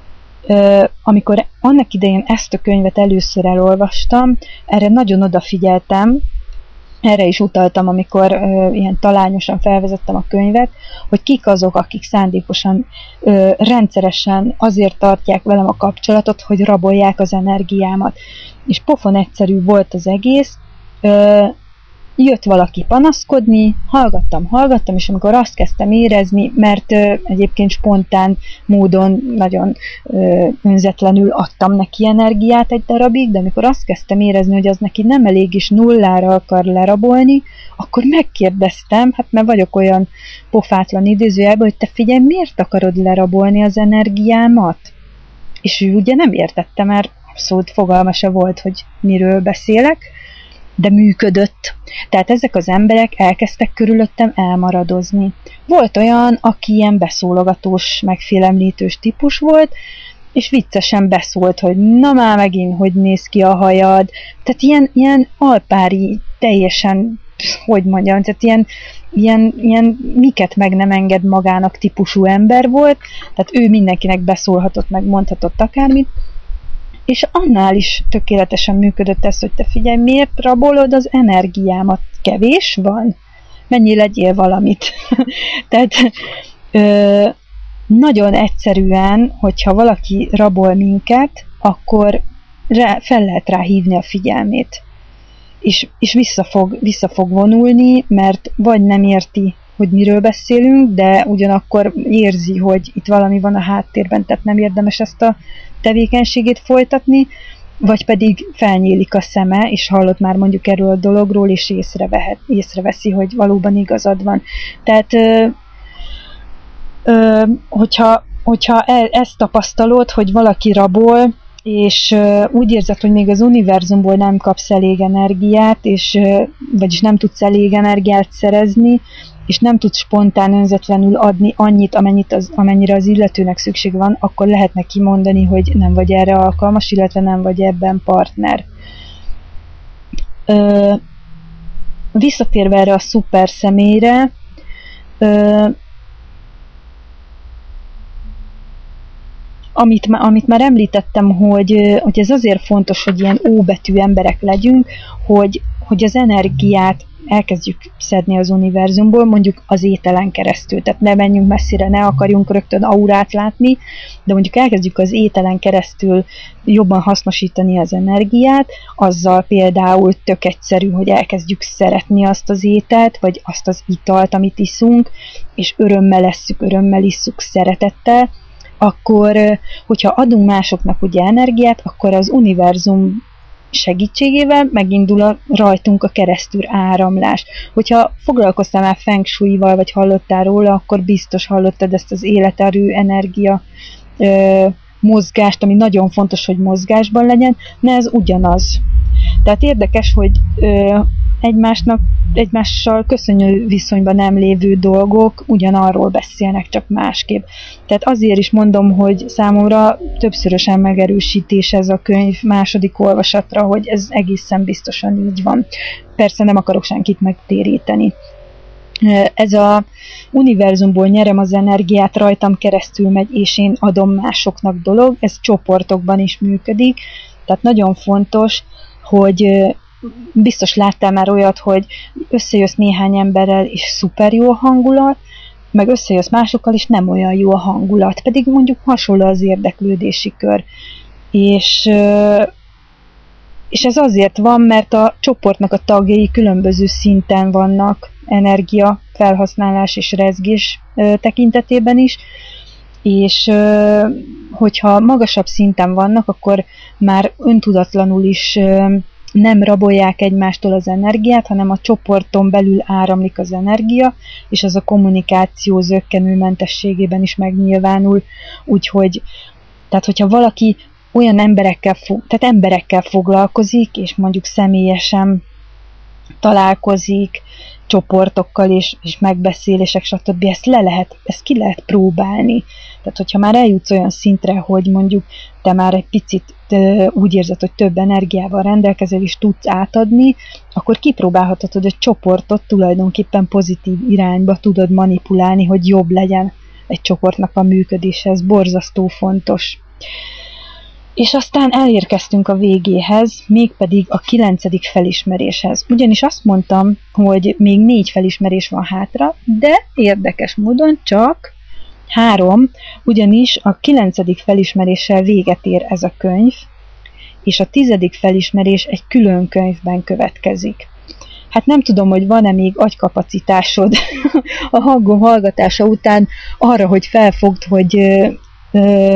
Amikor annak idején ezt a könyvet először elolvastam, erre nagyon odafigyeltem, erre is utaltam, amikor ö, ilyen talányosan felvezettem a könyvet, hogy kik azok, akik szándékosan, ö, rendszeresen azért tartják velem a kapcsolatot, hogy rabolják az energiámat. És pofon egyszerű volt az egész, ö, jött valaki panaszkodni, hallgattam, hallgattam, és amikor azt kezdtem érezni, mert ö, egyébként spontán módon nagyon ö, önzetlenül adtam neki energiát egy darabig, de amikor azt kezdtem érezni, hogy az neki nem elég is nullára akar lerabolni, akkor megkérdeztem, hát mert vagyok olyan pofátlan idézőjelben, hogy te figyelj, miért akarod lerabolni az energiámat? És ő ugye nem értette, mert abszolút fogalma se volt, hogy miről beszélek, de működött. Tehát ezek az emberek elkezdtek körülöttem elmaradozni. Volt olyan, aki ilyen beszólogatós, megfélemlítős típus volt, és viccesen beszólt, hogy na már megint, hogy néz ki a hajad. Tehát ilyen, ilyen alpári, teljesen, hogy mondjam, tehát ilyen, ilyen, ilyen miket meg nem enged magának típusú ember volt, tehát ő mindenkinek beszólhatott, meg mondhatott akármit, és annál is tökéletesen működött ez, hogy te figyelj, miért rabolod az energiámat? Kevés van? Mennyi legyél valamit? Tehát ö, nagyon egyszerűen, hogyha valaki rabol minket, akkor rá, fel lehet rá hívni a figyelmét. És, és vissza, fog, vissza fog vonulni, mert vagy nem érti, hogy miről beszélünk, de ugyanakkor érzi, hogy itt valami van a háttérben, tehát nem érdemes ezt a tevékenységét folytatni, vagy pedig felnyílik a szeme, és hallott már mondjuk erről a dologról, és észrevehet, észreveszi, hogy valóban igazad van. Tehát, ö, ö, hogyha, hogyha e, ezt tapasztalod, hogy valaki rabol, és ö, úgy érzed, hogy még az univerzumból nem kapsz elég energiát, és, ö, vagyis nem tudsz elég energiát szerezni, és nem tudsz spontán önzetlenül adni annyit, amennyit az, amennyire az illetőnek szükség van, akkor lehet neki mondani, hogy nem vagy erre alkalmas, illetve nem vagy ebben partner. Ö, visszatérve erre a szuper személyre, ö, amit, amit már említettem, hogy, hogy ez azért fontos, hogy ilyen óbetű emberek legyünk, hogy, hogy az energiát elkezdjük szedni az univerzumból, mondjuk az ételen keresztül, tehát ne menjünk messzire, ne akarjunk rögtön aurát látni, de mondjuk elkezdjük az ételen keresztül jobban hasznosítani az energiát, azzal például tök egyszerű, hogy elkezdjük szeretni azt az ételt, vagy azt az italt, amit iszunk, és örömmel esszük, örömmel isszuk szeretettel, akkor, hogyha adunk másoknak ugye energiát, akkor az univerzum segítségével megindul a rajtunk a keresztül áramlás. Hogyha foglalkoztál már Feng Shui-val, vagy hallottál róla, akkor biztos hallottad ezt az életerő energia ö, mozgást, ami nagyon fontos, hogy mozgásban legyen, de ez ugyanaz. Tehát érdekes, hogy ö, egymásnak, egymással köszönő viszonyban nem lévő dolgok ugyanarról beszélnek, csak másképp. Tehát azért is mondom, hogy számomra többszörösen megerősítés ez a könyv második olvasatra, hogy ez egészen biztosan így van. Persze nem akarok senkit megtéríteni. Ez a univerzumból nyerem az energiát, rajtam keresztül megy, és én adom másoknak dolog, ez csoportokban is működik, tehát nagyon fontos, hogy biztos láttál már olyat, hogy összejössz néhány emberrel, és szuper jó a hangulat, meg összejössz másokkal, és nem olyan jó a hangulat, pedig mondjuk hasonló az érdeklődési kör. És, és ez azért van, mert a csoportnak a tagjai különböző szinten vannak, energia, felhasználás és rezgés tekintetében is, és hogyha magasabb szinten vannak, akkor már öntudatlanul is nem rabolják egymástól az energiát, hanem a csoporton belül áramlik az energia, és az a kommunikáció zökkenőmentességében is megnyilvánul. Úgyhogy, tehát hogyha valaki olyan emberekkel, tehát emberekkel foglalkozik, és mondjuk személyesen találkozik, csoportokkal és, és megbeszélések, stb. Ezt le lehet, ezt ki lehet próbálni. Tehát, hogyha már eljutsz olyan szintre, hogy mondjuk te már egy picit te úgy érzed, hogy több energiával rendelkezel, és tudsz átadni, akkor kipróbálhatod, hogy a csoportot tulajdonképpen pozitív irányba tudod manipulálni, hogy jobb legyen egy csoportnak a működése. Ez borzasztó fontos. És aztán elérkeztünk a végéhez, mégpedig a kilencedik felismeréshez. Ugyanis azt mondtam, hogy még négy felismerés van hátra, de érdekes módon csak három, ugyanis a kilencedik felismeréssel véget ér ez a könyv, és a tizedik felismerés egy külön könyvben következik. Hát nem tudom, hogy van-e még agykapacitásod a hangom hallgatása után arra, hogy felfogd, hogy ö, ö,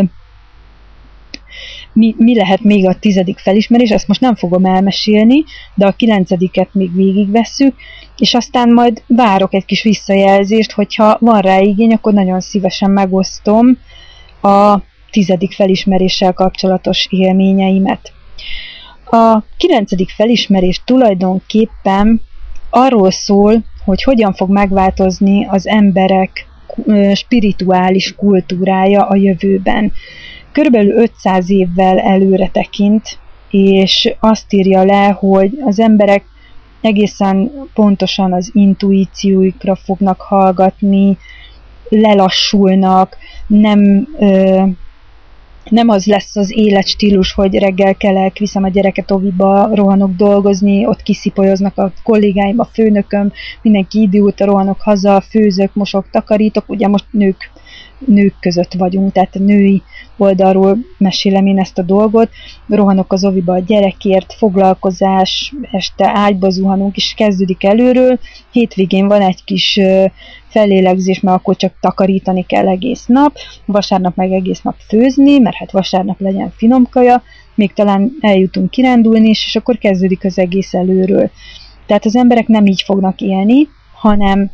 Mi, mi lehet még a tizedik felismerés, ezt most nem fogom elmesélni, de a kilencediket még végigvesszük, és aztán majd várok egy kis visszajelzést, hogyha van rá igény, akkor nagyon szívesen megosztom a tizedik felismeréssel kapcsolatos élményeimet. A kilencedik felismerés tulajdonképpen arról szól, hogy hogyan fog megváltozni az emberek spirituális kultúrája a jövőben. Körülbelül ötszáz évvel előre tekint, és azt írja le, hogy az emberek egészen pontosan az intuícióikra fognak hallgatni, lelassulnak, nem, ö, nem az lesz az életstílus, hogy reggel kelek, viszem a gyereket oviba, rohanok dolgozni, ott kiszipolyoznak a kollégáim, a főnököm, mindenki idióta, rohanok haza, főzök, mosok, takarítok, ugye most nők nők között vagyunk, tehát a női oldalról mesélem én ezt a dolgot, rohanok az oviba a gyerekért, foglalkozás, este ágyba zuhanunk, és kezdődik előről, hétvégén van egy kis fellélegzés, mert akkor csak takarítani kell egész nap, vasárnap meg egész nap főzni, mert hát vasárnap legyen finom kaja, még talán eljutunk kirándulni is, és akkor kezdődik az egész előről. Tehát az emberek nem így fognak élni, hanem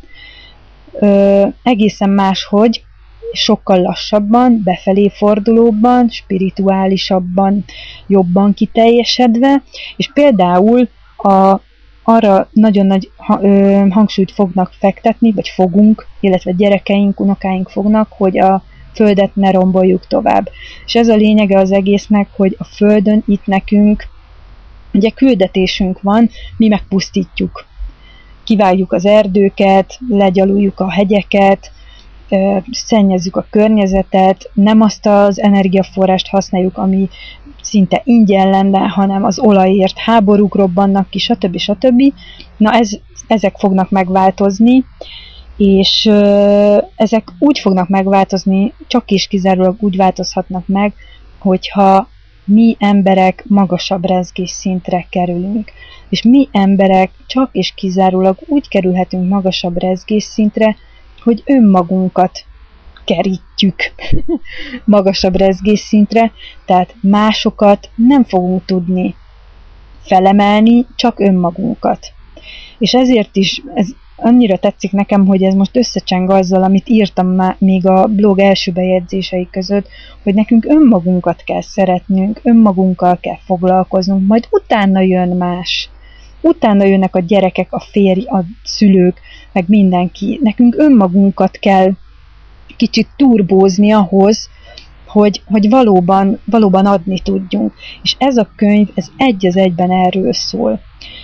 ö, egészen máshogy, sokkal lassabban, befelé fordulóbban, spirituálisabban, jobban kiteljesedve, és például a, arra nagyon nagy ö, hangsúlyt fognak fektetni, vagy fogunk, illetve gyerekeink, unokáink fognak, hogy a Földet ne romboljuk tovább. És ez a lényege az egésznek, hogy a Földön itt nekünk ugye küldetésünk van, mi megpusztítjuk. Kivágjuk az erdőket, legyaluljuk a hegyeket, szennyezzük a környezetet, nem azt az energiaforrást használjuk, ami szinte ingyen lenne, hanem az olajért háborúk robbannak ki, stb. stb. Na ez, ezek fognak megváltozni, és ezek úgy fognak megváltozni, csak és kizárólag úgy változhatnak meg, hogyha mi emberek magasabb rezgésszintre kerülünk. És mi emberek csak és kizárólag úgy kerülhetünk magasabb rezgésszintre, hogy önmagunkat kerítjük magasabb rezgésszintre, tehát másokat nem fogunk tudni felemelni, csak önmagunkat. És ezért is ez annyira tetszik nekem, hogy ez most összecseng azzal, amit írtam már még a blog első bejegyzései között, hogy nekünk önmagunkat kell szeretnünk, önmagunkkal kell foglalkoznunk, majd utána jön más. Utána jönnek a gyerekek, a férj, a szülők, meg mindenki. Nekünk önmagunkat kell kicsit turbózni ahhoz, hogy, hogy valóban, valóban adni tudjunk. És ez a könyv, ez egy az egyben erről szól.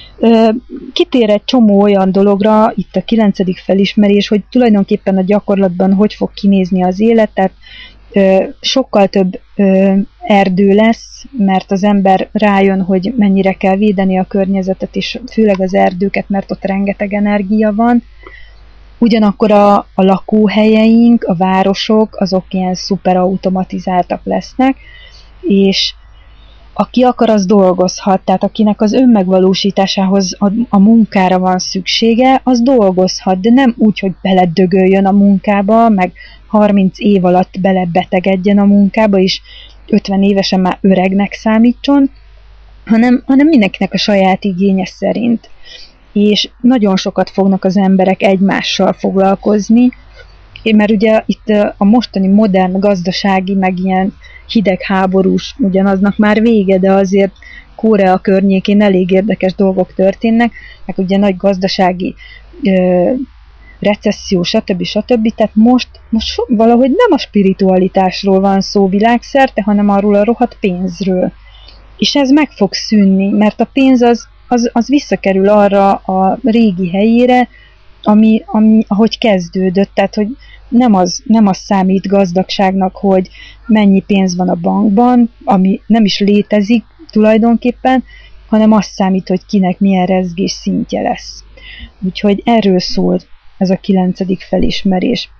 Kitér egy csomó olyan dologra, itt a kilencedik felismerés, hogy tulajdonképpen a gyakorlatban hogy fog kinézni az élet, tehát sokkal több erdő lesz, mert az ember rájön, hogy mennyire kell védeni a környezetet, és főleg az erdőket, mert ott rengeteg energia van. Ugyanakkor a, a lakóhelyeink, a városok, azok ilyen szuper automatizáltak lesznek, és aki akar, az dolgozhat, tehát akinek az önmegvalósításához a, a munkára van szüksége, az dolgozhat, de nem úgy, hogy beledögöljön a munkába, meg harminc év alatt belebetegedjen a munkába, és ötven évesen már öregnek számítson, hanem, hanem mindenkinek a saját igénye szerint. És nagyon sokat fognak az emberek egymással foglalkozni, mert ugye itt a mostani modern gazdasági, meg ilyen hidegháborús, ugyanaznak már vége, de azért Korea környékén elég érdekes dolgok történnek, meg ugye nagy gazdasági ö, recesszió, stb. stb. Tehát most, most so, valahogy nem a spiritualitásról van szó világszerte, hanem arról a rohadt pénzről. És ez meg fog szűnni, mert a pénz az, az, az visszakerül arra a régi helyére, ami, ami, ahogy kezdődött, tehát hogy nem az, nem az számít gazdagságnak, hogy mennyi pénz van a bankban, ami nem is létezik tulajdonképpen, hanem az számít, hogy kinek milyen rezgés szintje lesz. Úgyhogy erről szól ez a kilencedik felismerés.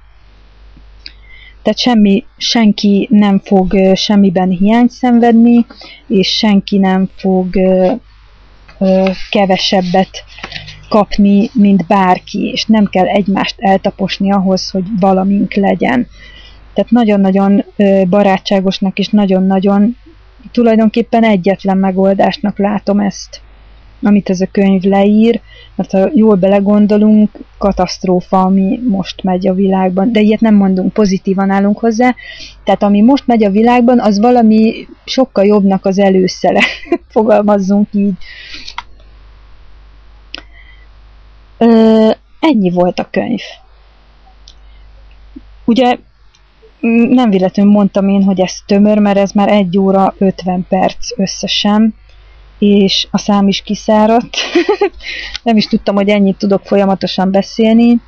Tehát semmi, senki nem fog semmiben hiányt szenvedni, és senki nem fog ö, ö, kevesebbet kapni, mint bárki, és nem kell egymást eltaposni ahhoz, hogy valamink legyen. Tehát nagyon-nagyon barátságosnak és nagyon-nagyon tulajdonképpen egyetlen megoldásnak látom ezt, amit ez a könyv leír, mert ha jól belegondolunk, katasztrófa, ami most megy a világban, de ilyet nem mondunk, pozitívan állunk hozzá, tehát ami most megy a világban, az valami sokkal jobbnak az előszele, fogalmazzunk így. Ö, ennyi volt a könyv. Ugye nem véletlenül mondtam én, hogy ez tömör, mert ez már egy óra ötven perc összesen, és a szám is kiszáradt. Nem is tudtam, hogy ennyit tudok folyamatosan beszélni.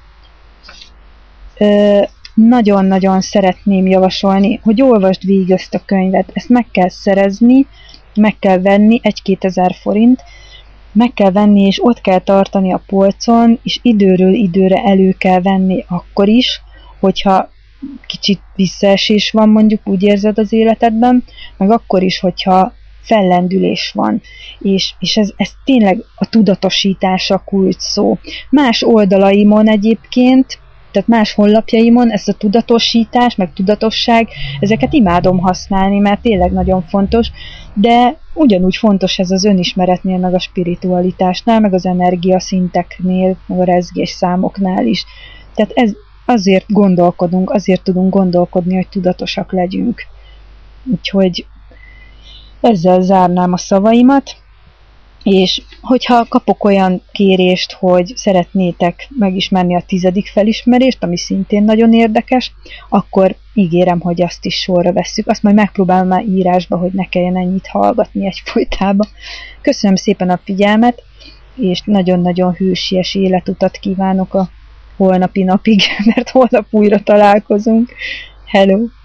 Ö, nagyon-nagyon szeretném javasolni, hogy olvasd végig ezt a könyvet. Ezt meg kell szerezni, meg kell venni, egy-kétezer forint, meg kell venni, és ott kell tartani a polcon, és időről időre elő kell venni akkor is, hogyha kicsit visszaesés van, mondjuk úgy érzed az életedben, meg akkor is, hogyha fellendülés van. És, és ez, ez tényleg a tudatosítás a kulcs szó. Más oldalaimon egyébként, tehát más honlapjaimon ezt a tudatosítás, meg tudatosság, ezeket imádom használni, mert tényleg nagyon fontos, de ugyanúgy fontos ez az önismeretnél, meg a spiritualitásnál, meg az energiaszinteknél, meg a rezgés számoknál is. Tehát ez, azért gondolkodunk, azért tudunk gondolkodni, hogy tudatosak legyünk. Úgyhogy ezzel zárnám a szavaimat, és hogyha kapok olyan kérést, hogy szeretnétek megismerni a tizedik felismerést, ami szintén nagyon érdekes, akkor ígérem, hogy azt is sorra vesszük. Azt majd megpróbálom már írásba, hogy ne kelljen ennyit hallgatni egyfolytában. Köszönöm szépen a figyelmet, és nagyon-nagyon hősies életutat kívánok a holnapi napig, mert holnap újra találkozunk. Hello!